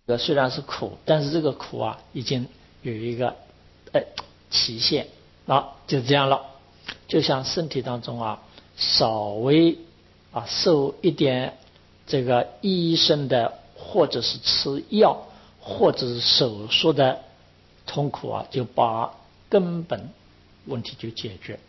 虽然是苦，但是这个苦啊已经有一个期限，就这样了。就像身体当中啊稍微受一点这个医生的或者是吃药或者是手术的痛苦啊，就把根本问题就解决。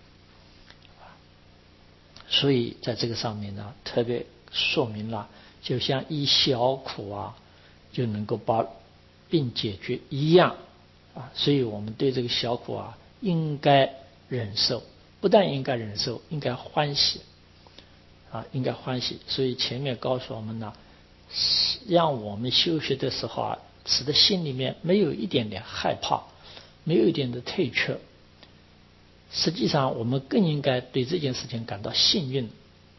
所以在这个上面呢，特别说明了，就像一小苦啊就能够把病解决一样所以我们对这个小苦啊应该忍受，不但应该忍受，应该欢喜应该欢喜。所以前面告诉我们呢，让我们修学的时候啊，使得心里面没有一点点害怕，没有一点的退却。实际上我们更应该对这件事情感到幸运，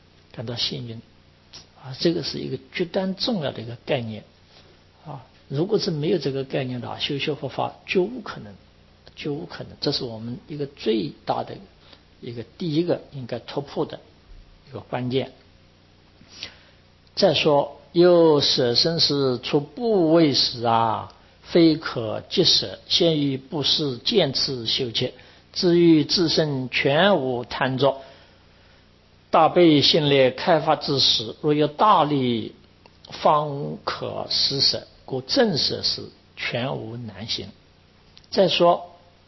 这个是一个绝对重要的一个概念如果是没有这个概念的修学佛法就无可能。这是我们一个最大的第一个应该突破的一个关键。再说又舍生死出部位时非可即舍，先于布施见次修切，至于自身全无贪着，大悲心力开发之时，若有大力方可施舍，故正舍是全无难行。再说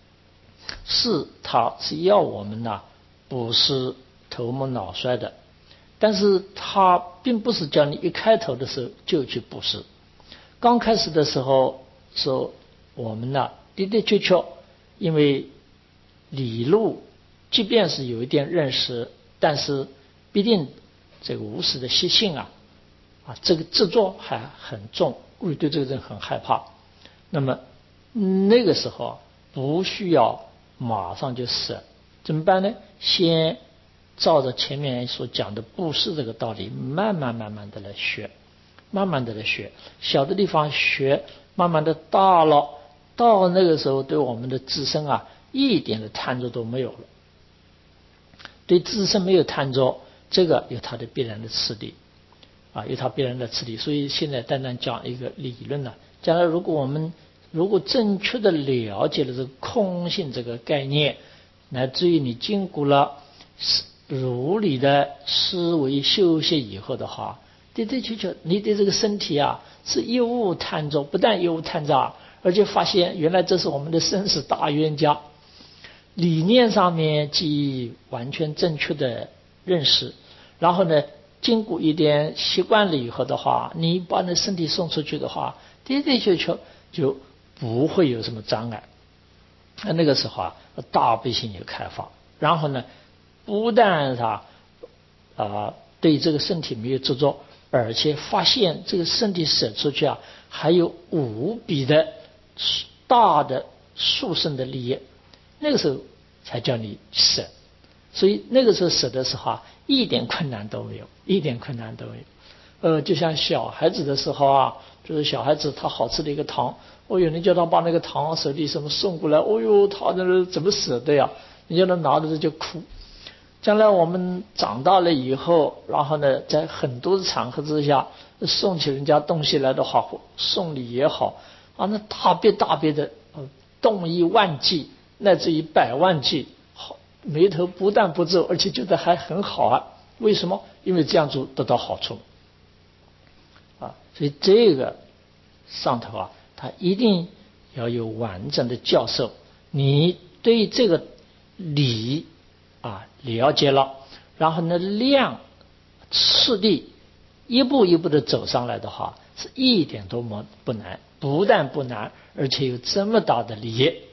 他是要我们不是头目脑衰的，但是他并不是叫你一开头的时候就去布施。刚开始的时候说我们的确因为理路即便是有一点认识，但是毕竟这个无始的习性这个执着还很重，会对这个人很害怕。那么那个时候不需要马上就舍，怎么办呢？先照着前面所讲的布施这个道理，慢慢的来学，小的地方学，慢慢的大了，到那个时候对我们的自身一点的贪着都没有了。对自身没有贪着，这个有它的必然的次第所以现在单单讲一个理论将来如果正确的了解了这个空性这个概念，乃至于你经过了如理的思维修习以后的话，的确你对这个身体是一无贪着，不但一无贪着，而且发现原来这是我们的生死大冤家。理念上面既完全正确的认识，然后呢经过一点习惯了以后的话，你把你身体送出去的话，的确就不会有什么障碍。那个时候大悲心就开发，然后呢不但对这个身体没有执着，而且发现这个身体舍出去还有无比的大的殊胜的利益，那个时候才叫你舍。所以那个时候舍的时候一点困难都没有。就像小孩子的时候就是小孩子他好吃的一个糖，有人叫他把那个糖手里什么送过来，他那怎么舍得呀？你叫他拿着就哭。将来我们长大了以后，然后呢在很多的场合之下送起人家东西来的话，送礼也好那大别的动一万计乃至于百万计，眉头不但不皱，而且觉得还很好为什么？因为这样做得到好处所以这个上头他一定要有完整的教授。你对这个理了解了，然后呢量次第一步一步的走上来的话，是一点都不难，不但不难，而且有这么大的利益。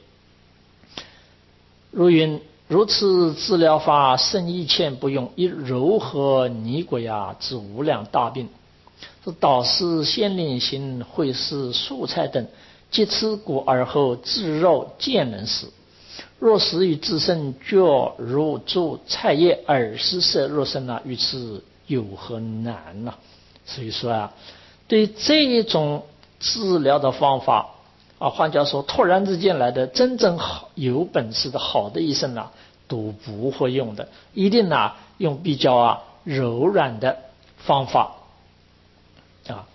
如此治疗法，甚一切不用，以柔和泥鬼之无量大病。导师先令行会施蔬菜等，即吃果而后自肉见能食。若食于自身觉如诸菜叶而施舍若身于此有何难所以说对这种治疗的方法换句话说，突然之间来的真正有本事的好的医生都不会用的，一定用比较柔软的方法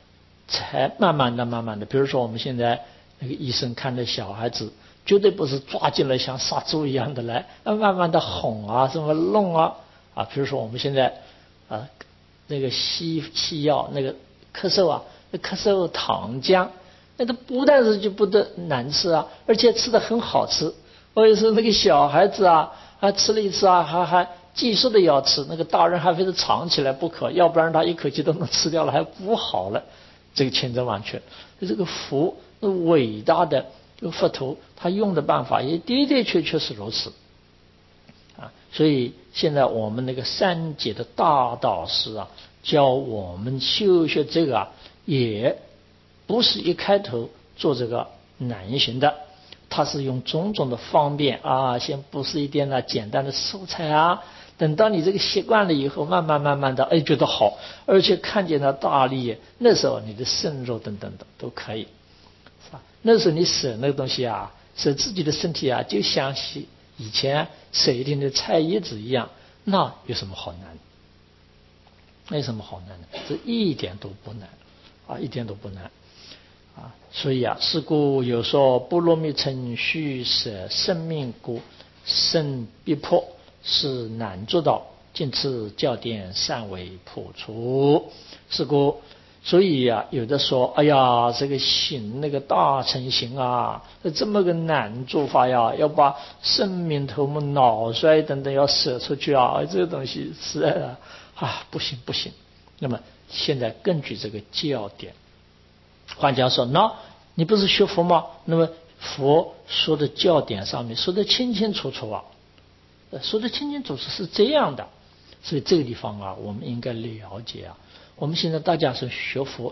才慢慢的，比如说我们现在那个医生看的小孩子，绝对不是抓进来像杀猪一样的来，慢慢的哄啊，什么弄啊，比如说我们现在那个西药那个咳嗽啊，那咳嗽糖浆，那个不但是就不得难吃啊，而且吃的很好吃。或者是那个小孩子吃了一次还继续的要吃，那个大人还非得藏起来不可，要不然他一口气都能吃掉了，还补好了，这个千真万确。这个佛伟大的佛陀，他用的办法也的的确确是如此所以现在我们那个三界的大导师教我们修学这个也不是一开头做这个难行的，他是用种种的方便先布施一点简单的蔬菜等到你这个习惯了以后，慢慢的觉得好，而且看见了大利，那时候你的肾肉等等的都可以，是吧？那时候你舍那个东西舍自己的身体就像以前舍一点的菜叶子一样，那有什么好难的？那有什么好难的？这一点都不难一点都不难所以是故有说波罗蜜称须舍生命故，生必迫，是难做到，今次教典尚未破除。是故所以有的说哎呀，这个行那个大乘行这么个难做法要把生命头目脑衰等等要舍出去这个东西实在的不行。那么现在根据这个教典，换讲说，那你不是学佛吗？那么佛说的教典上面说的清清楚楚说的清清楚楚是这样的。所以这个地方我们应该了解我们现在大家是学佛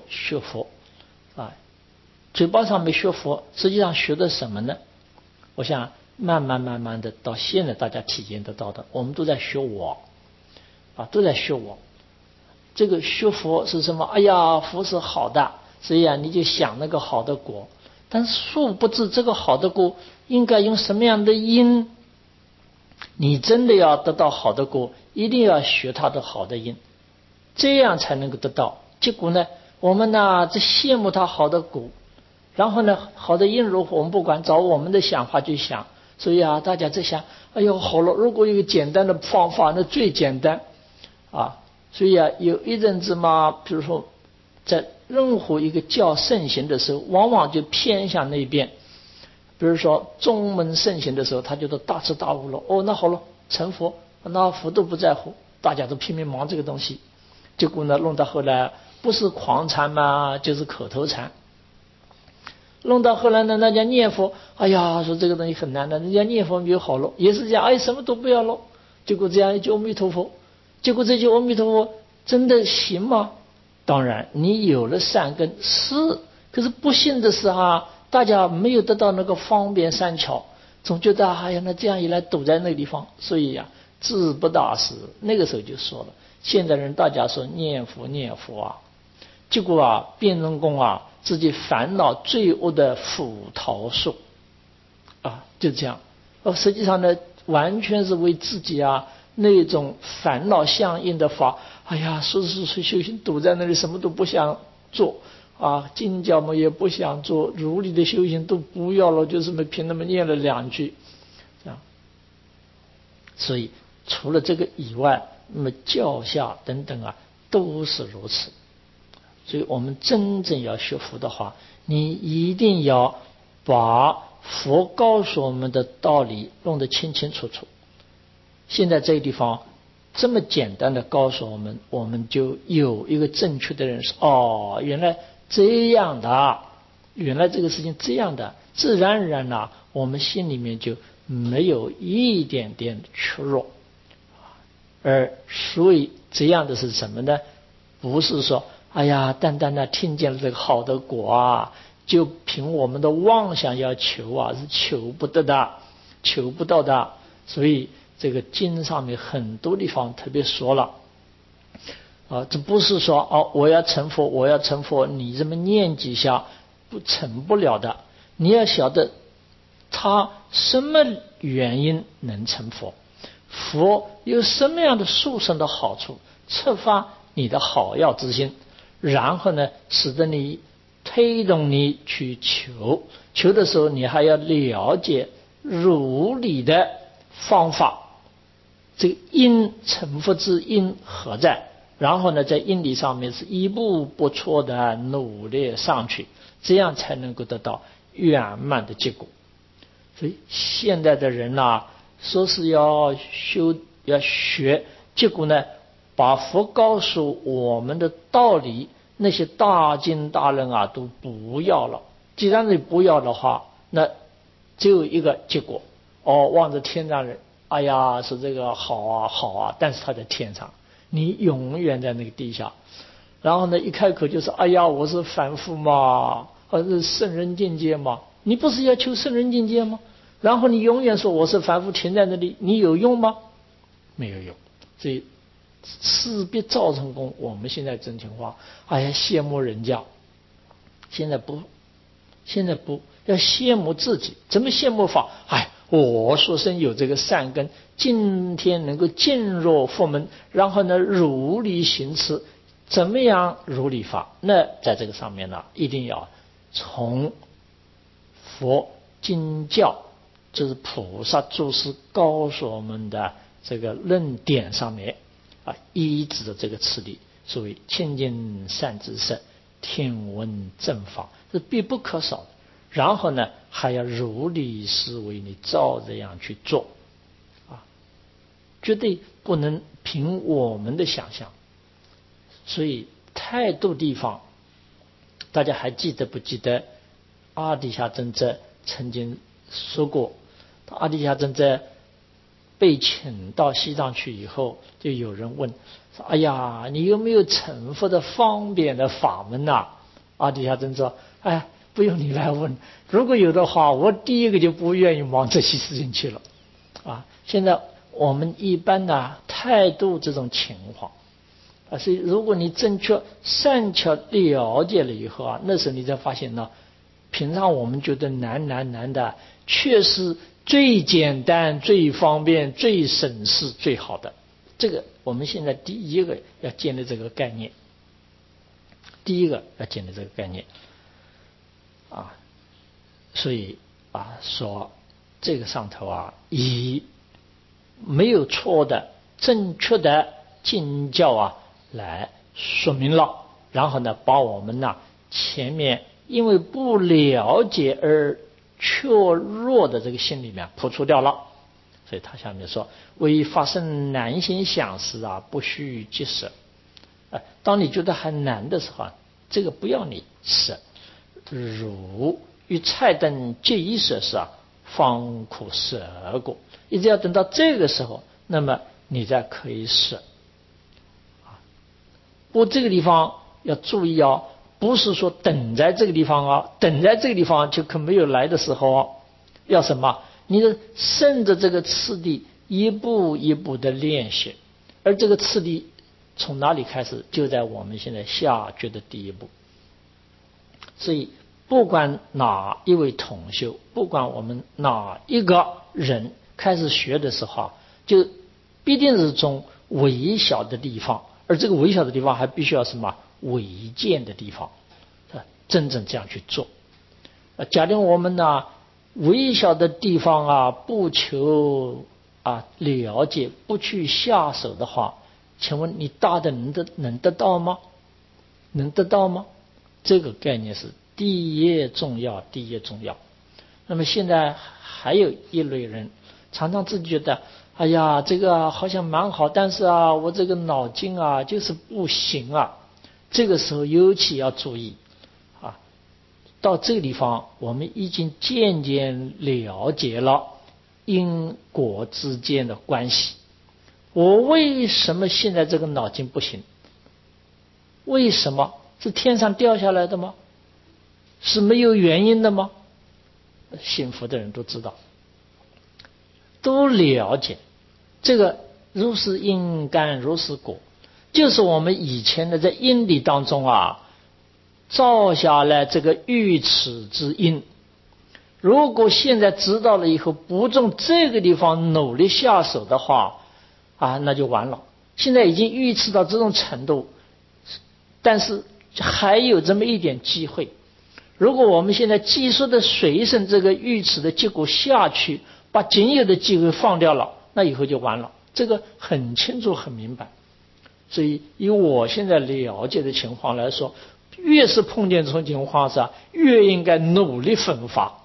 嘴巴上没学佛，实际上学的什么呢？我想慢慢的到现在大家体验得到的，我们都在学我都在学我。这个学佛是什么？哎呀，佛是好的，所以你就想那个好的果，但是殊不知这个好的果应该用什么样的因？你真的要得到好的果，一定要学他的好的因，这样才能够得到。结果呢，我们这羡慕他好的果，然后呢，好的因如何我们不管，找我们的想法去想。所以大家在想，哎呦好了，如果有一个简单的方法，那最简单所以有一阵子嘛，比如说在任何一个教盛行的时候，往往就偏向那边。比如说宗门盛行的时候，他觉得大彻大悟了，那好了，成佛，那佛都不在乎，大家都拼命忙这个东西，结果呢，弄到后来不是狂禅嘛，就是口头禅。弄到后来呢，大家念佛，哎呀，说这个东西很难的，人家念佛就好了，也是这样，什么都不要了，结果这样一句阿弥陀佛，结果这句阿弥陀佛真的行吗？当然，你有了善根是，可是不幸的是大家没有得到那个方便善巧，总觉得哎呀，那这样一来堵在那个地方，所以智不大师那个时候就说了，现在人大家说念佛结果变成功自己烦恼罪恶的斧头树就这样实际上呢，完全是为自己那种烦恼相应的法，哎呀，说修行堵在那里，什么都不想做经教嘛也不想做，如理的修行都不要了，就这么凭那么念了2句这样。所以除了这个以外，那么教下等等都是如此。所以我们真正要学佛的话，你一定要把佛告诉我们的道理弄得清清楚楚。现在这个地方这么简单的告诉我们，我们就有一个正确的认识，原来这样的，原来这个事情这样的，自然而然我们心里面就没有一点点屈弱。而所以这样的是什么呢？不是说哎呀，单单的听见了这个好的果就凭我们的妄想要求是求不得的，求不到的。所以这个经上面很多地方特别说了这不是说我要成佛，你这么念几下不成不了的。你要晓得他什么原因能成佛，佛有什么样的殊胜的好处，触发你的好药之心，然后呢，使得你推动你去求，求的时候你还要了解如理的方法，这个因成佛之因何在，然后呢在因理上面是一步不错的努力上去，这样才能够得到圆满的结果。所以现在的人说是要修要学，结果呢把佛告诉我们的道理，那些大经大论都不要了。既然你不要的话，那只有一个结果，望着天上人，哎呀说这个好啊好啊，但是他在天上，你永远在那个地下。然后呢一开口就是哎呀我是凡夫嘛，或者是圣人境界嘛，你不是要求圣人境界吗？然后你永远说我是凡夫停在那里，你有用吗？没有用。所以势必造成功。我们现在真听话，哎呀羡慕人家，现在不要羡慕自己。怎么羡慕法？我说生有这个善根，今天能够进入佛门，然后呢如理行持。怎么样如理法？那在这个上面呢，一定要从佛经教，就是菩萨诸师告诉我们的这个论点上面依止的这个次第，所谓清净善知识，听闻正法，是必不可少的。然后呢还要如理思维，你照这样去做绝对不能凭我们的想象。所以太多地方，大家还记得不记得阿底峡尊者曾经说过，阿底峡尊者被请到西藏去以后，就有人问说，哎呀你有没有成佛的方便的法门阿底峡尊者说，不用你来问，如果有的话，我第一个就不愿意忙这些事情去了现在我们一般太多这种情况所以如果你正确善巧了解了以后那时候你才发现平常我们觉得难的，却是最简单最方便最省事最好的。这个我们现在第一个要建立这个概念，所以说这个上头以没有错的正确的经教来说明了，然后呢把我们前面因为不了解而怯弱的这个心里面破除掉了。所以他下面说，为发生难行想时不须即舍。当你觉得还难的时候这个不要你舍，如与菜等皆已舍时方可舍过。一直要等到这个时候，那么你才可以舍不过这个地方要注意不是说等在这个地方等在这个地方就可没有来的时候要什么？你的顺着这个次第一步一步的练习，而这个次第从哪里开始？就在我们现在下觉的第一步。所以不管哪一位同修，不管我们哪一个人开始学的时候就必定是从微小的地方，而这个微小的地方还必须要什么？微见的地方真正这样去做。假定我们微小的地方不求了解，不去下手的话，请问你大的能得到吗？能得到吗？这个概念是第一重要。那么现在还有一类人常常自己觉得，哎呀这个好像蛮好，但是我这个脑筋就是不行这个时候尤其要注意到这个地方我们已经渐渐了解了因果之间的关系。我为什么现在这个脑筋不行？为什么？是天上掉下来的吗？是没有原因的吗？信佛的人都知道，都了解这个如是因干如是果，就是我们以前的在因理当中造下来这个愚痴之因。如果现在知道了以后不从这个地方努力下手的话那就完了。现在已经愚痴到这种程度，但是还有这么一点机会。 如果我们现在继续的随顺这个愚痴的结果下去，把仅有的机会放掉了，那以后就完了。这个很清楚很明白。所以以我现在了解的情况来说，越是碰见这种情况下，越应该努力奋发。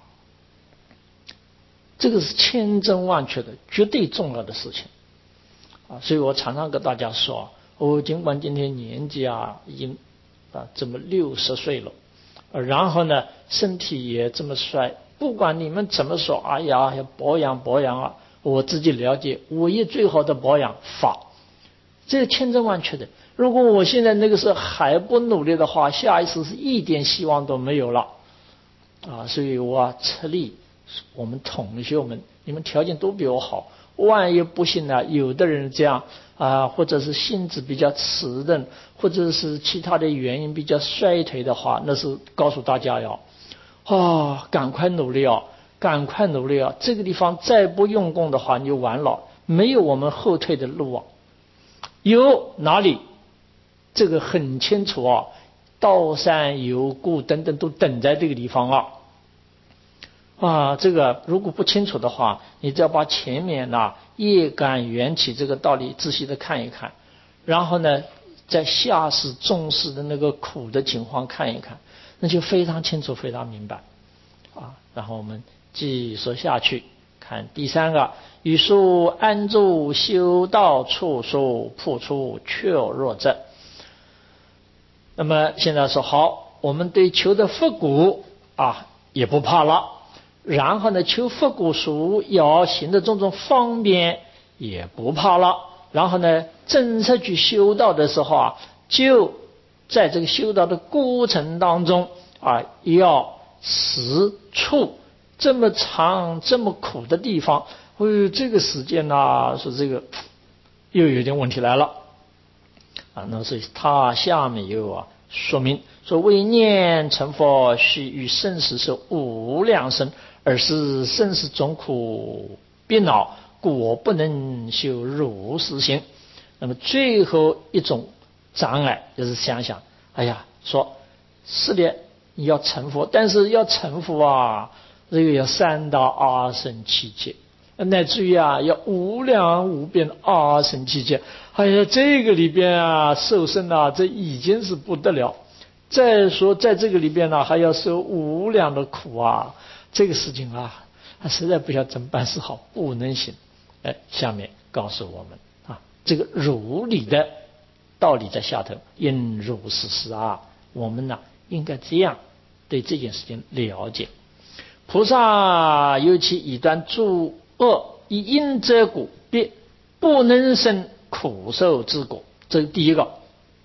这个是千真万确的，绝对重要的事情啊！所以我常常跟大家说，我尽管今天年纪已经这么60岁了，然后呢身体也这么衰，不管你们怎么说，哎呀要保养我自己了解，唯一最好的保养法，这是千真万确的。如果我现在那个时候还不努力的话，下一次是一点希望都没有了啊！所以我出力，我们同学们，你们条件都比我好，万一不幸有的人这样或者是性子比较迟钝，或者是其他的原因比较衰退的话，那是告诉大家赶快努力赶快努力这个地方再不用功的话，你就完了，没有我们后退的路有哪里？这个很清楚道山有故等等都等在这个地方这个如果不清楚的话，你只要把前面业感缘起这个道理仔细的看一看，然后呢在下世重视的那个苦的情况看一看，那就非常清楚非常明白然后我们继续说下去，看第3个，与书安住修道处所，破处却若者。那么现在说好，我们对求的复古也不怕了，然后呢求复古属要行的种种方便也不怕了，然后呢正式去修道的时候就在这个修道的过程当中要实处这么长这么苦的地方，这个时间说这个又有点问题来了那所以他下面又说明说，为念成佛须与生死受无量生，而是生死总苦别恼，故我不能修如是行。那么最后一种障碍就是想说是的你要成佛，但是要成佛这个要3到阿僧祇劫，乃至于要无量无边阿僧祇劫。这个里边受生这已经是不得了，再说在这个里边还要受无量的苦这个事情实在不晓得怎么办是好，不能行。下面告诉我们这个如理的道理在下头，应如是事我们应该这样对这件事情了解。菩萨尤其以断诸恶，以因遮果，别不能生苦受之果。这是第一个，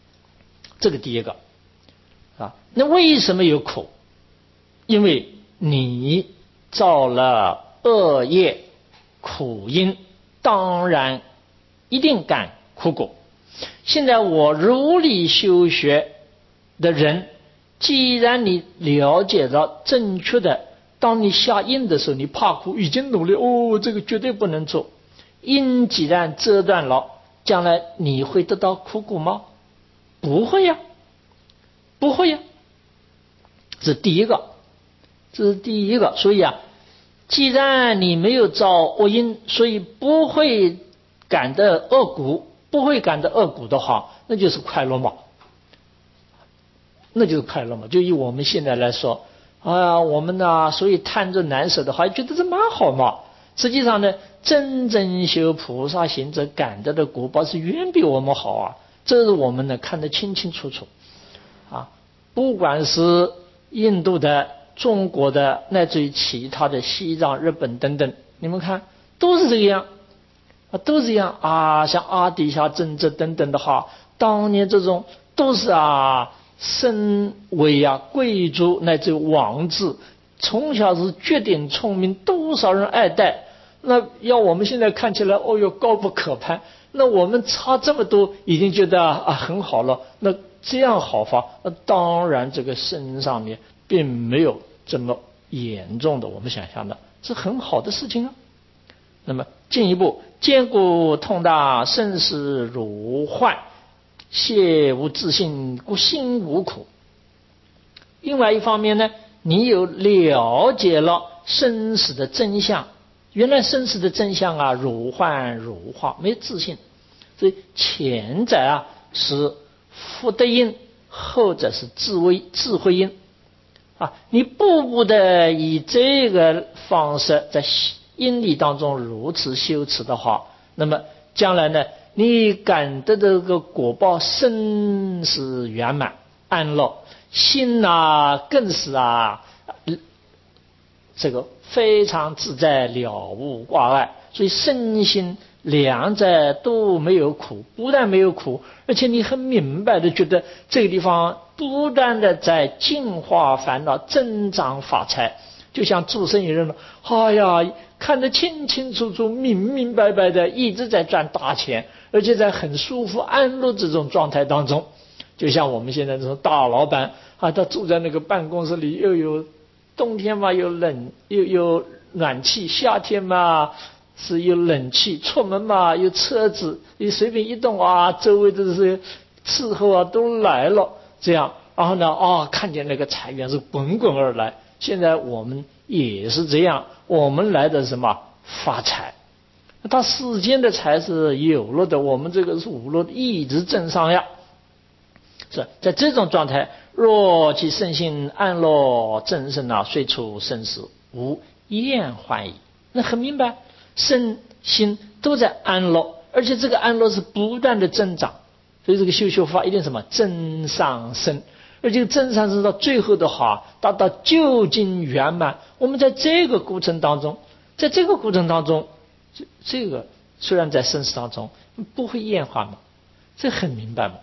那为什么有苦？因为你造了恶业苦因，当然一定感苦果。现在我如理修学的人，既然你了解到正确的，当你下因的时候，你怕苦，已经努力这个绝对不能做。因既然遮断了，将来你会得到苦果吗？不会呀。这是第一个。所以既然你没有造恶因，所以不会感得恶果，的话，那就是快乐嘛。就以我们现在来说我们所以贪着难舍的话，觉得这蛮好嘛。实际上呢，真正修菩萨行者感得的果报是远比我们好这是我们呢看得清清楚楚不管是印度的、中国的，乃至于其他的西藏、日本等等，你们看都是这样像阿底峡真者等等的话，当年这种都是身为贵族乃至王子，从小是绝顶聪明，多少人爱戴。那要我们现在看起来高不可攀，那我们差这么多已经觉得很好了。那这样好法，当然这个身上面并没有这么严重的我们想象的，是很好的事情那么进一步，坚固痛大，生死如幻，切无自信，故心无苦。另外一方面呢， 你有了解了生死的真相，原来生死的真相啊，如幻如化，没有自信。所以前者啊是福德因，后者是智慧因啊。你步步的以这个方式在因理当中如此修持的话，那么将来呢，你感得这个果报生是圆满安乐，心啊更是这个非常自在了无挂碍，所以身心两者都没有苦，不但没有苦，而且你很明白的觉得这个地方不断的在净化烦恼，增长法财，就像诸生一人了，哎呀，看得清清楚楚，明明白白的，一直在赚大钱，而且在很舒服安乐这种状态当中。就像我们现在这种大老板啊，他住在那个办公室里，又有冬天嘛有冷又有暖气，夏天嘛是有冷气，出门嘛有车子，你随便一动啊，周围的这些伺候啊都来了，这样，然后呢看见那个财源是滚滚而来。现在我们也是这样，我们来的什么发财，他世间的财是有了的，我们这个是无了的，一直增上呀。是在这种状态，若其身心安乐正胜虽处生死无厌患矣。那很明白，身心都在安乐，而且这个安乐是不断的增长，所以这个修法一定什么增上升，而且增上升到最后的话达到究竟圆满。我们在这个过程当中，这个虽然在生死当中不会厌患嘛，这很明白嘛。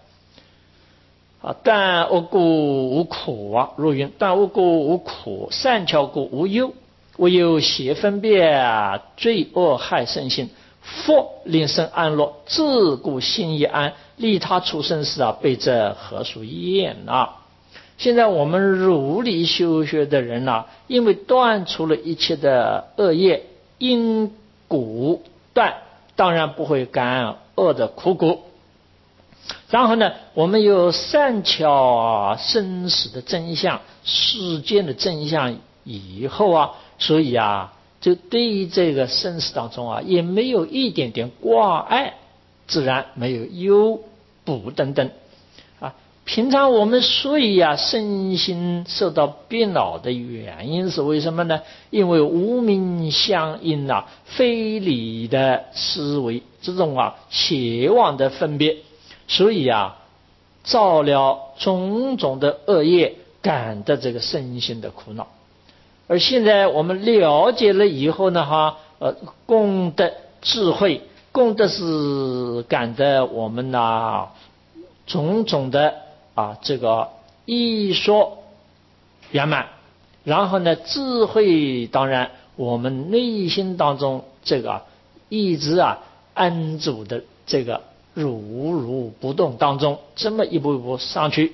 但我故无苦若云：但我故无苦，善巧故无忧。唯有邪分别，罪恶害身心。佛令生安乐，自故心亦安。利他出生时被这何属厌现在我们如理修学的人因为断除了一切的恶业，因果断，当然不会感恶的苦果。然后呢，我们有善巧生死的真相，世间的真相以后所以就对于这个生死当中也没有一点点挂碍，自然没有忧怖等等平常我们所以身心受到别恼的原因是为什么呢？因为无明相应非理的思维，这种邪妄的分别，所以造了种种的恶业，感得这个身心的苦恼。而现在我们了解了以后呢功德智慧，功德是感得我们种种的这个一说圆满，然后呢智慧当然我们内心当中这个一直安住的这个如不动当中，这么一步一步上去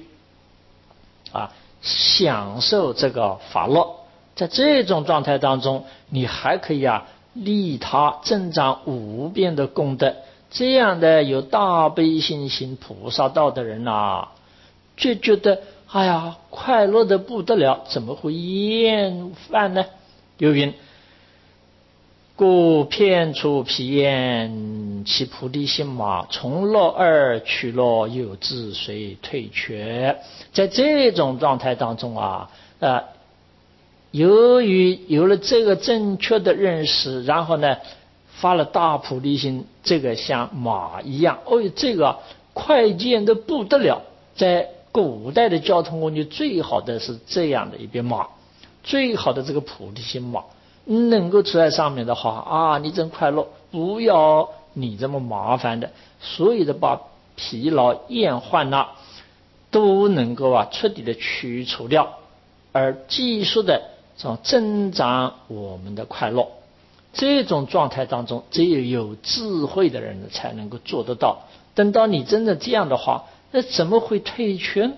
享受这个法乐。在这种状态当中，你还可以利他增长无边的功德。这样的有大悲心行菩萨道的人就觉得快乐的不得了，怎么会厌烦呢？有云：故片出彼厌其菩提心从乐而取乐，有志随退却。在这种状态当中由于有了这个正确的认识，然后呢发了大菩提心，这个像马一样这个快健的不得了。在古代的交通工具最好的是这样的一匹马，最好的这个菩提心马能够坐在上面的话你真快乐，不要你这么麻烦的，所有的把疲劳厌患都能够彻底的去除掉，而继续的增长我们的快乐。这种状态当中，只有智慧的人才能够做得到。等到你真的这样的话，那怎么会退却呢？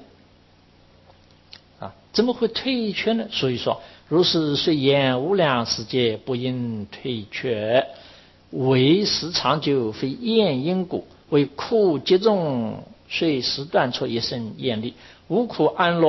怎么会退却呢？所以说，如是虽言无量世界，不应退却。为时长久，非厌因果；为苦集中，虽时断错一生厌力。无苦安乐，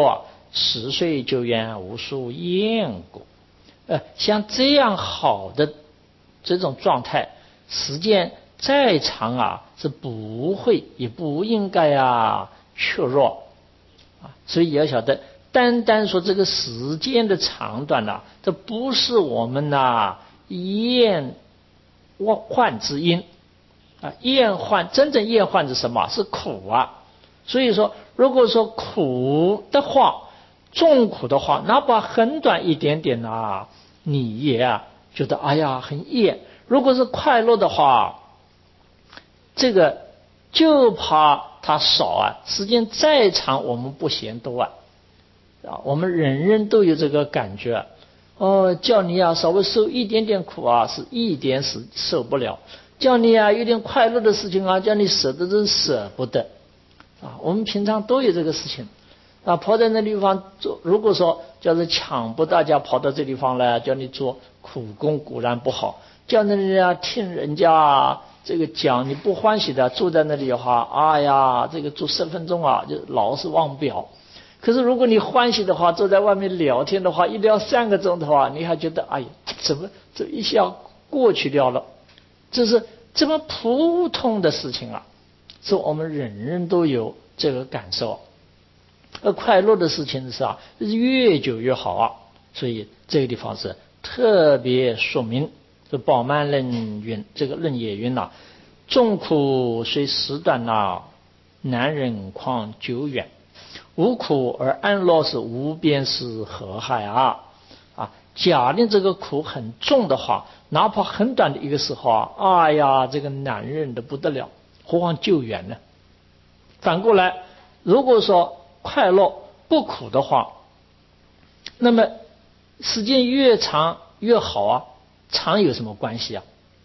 10岁久远，无数雁过。像这样好的这种状态，时间再长啊，是不会也不应该缺弱啊。所以要晓得，单单说这个时间的长短啊，这不是我们厌患之因啊。厌患，真正厌患是什么？是苦啊。所以说，如果说苦的话，重苦的话，哪怕很短一点点你也觉得哎呀很厌。如果是快乐的话，这个就怕它少时间再长我们不嫌多我们人人都有这个感觉叫你稍微受一点点苦是一点受不了，叫你有点快乐的事情叫你舍得真舍不得我们平常都有这个事情跑在那地方做，如果说叫是强迫大家跑到这地方来，叫你做苦工固然不好，叫人家听人家这个讲你不欢喜的，坐在那里的话，这个坐10分钟就老是忘表。可是如果你欢喜的话，坐在外面聊天的话，一聊3个钟的话，你还觉得哎呀，怎么这一下过去掉了？这是这么普通的事情是我们人人都有这个感受。而快乐的事情是越久越好所以这个地方是特别说明。这宝鬘论云，这个论也云众苦虽时短难忍况久远，无苦而安乐是无边是何害假定这个苦很重的话，哪怕很短的一个时候这个难忍的不得了，何况久远呢？反过来，如果说快乐不苦的话，那么时间越长越好长有什么关系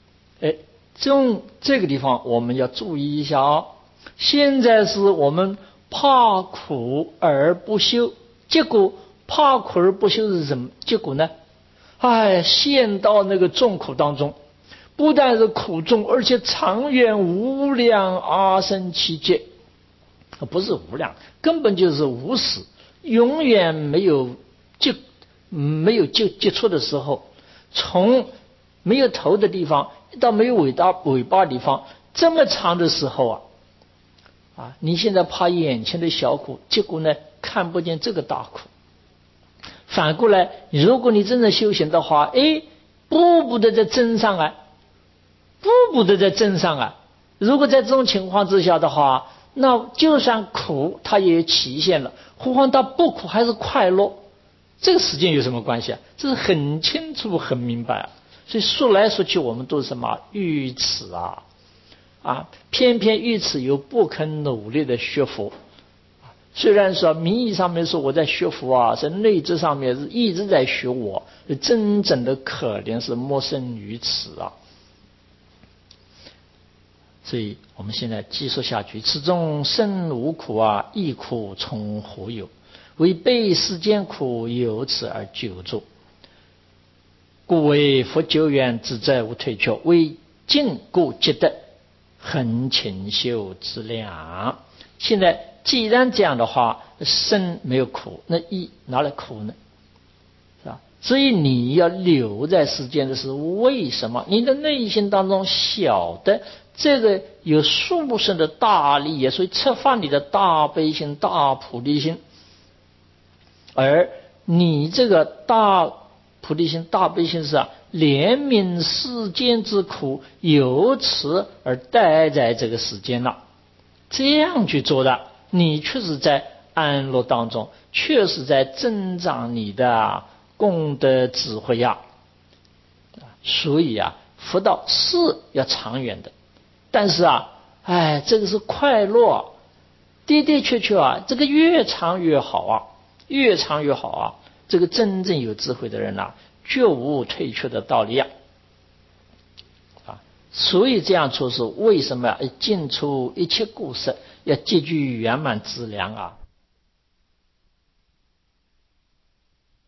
这个地方我们要注意一下现在是我们怕苦而不修，结果怕苦而不修是什么结果呢？陷到那个重苦当中，不但是苦重，而且长远无量阿僧祇劫，不是无量，根本就是无始，永远没有接触的时候，从没有头的地方到没有尾巴的地方，这么长的时候你现在怕眼前的小苦，结果呢看不见这个大苦。反过来，如果你真正修行的话，步步的在增上步步的在增上如果在这种情况之下的话，那就算苦它也有期限了，何况它不苦还是快乐，这个时间有什么关系这是很清楚很明白所以说来说去我们都是什么愚痴偏偏愚痴又不肯努力的学佛。虽然说名义上面说我在学佛是内质上面是一直在学我，真正的可怜是莫生于此所以我们现在继续下去，此中生无苦亦苦从何有？为被世间苦由此而久住，故为佛久远自在无退却，为尽故积德恒勤修之量。现在既然这样的话，生没有苦，那哪来苦呢？是吧？所以你要留在世间的是为什么？你的内心当中晓得这个有数目生的大利益，所以策发你的大悲心、大菩提心。而你这个大菩提心、大悲心是怜悯世间之苦，由此而待在这个世间了。这样去做的，你确实在安乐当中，确实在增长你的功德智慧所以佛道是要长远的，但是这个是快乐，的的确确这个越长越好越长越好这个真正有智慧的人绝无退却的道理所以这样做是为什么尽出一切故事，要积聚圆满资粮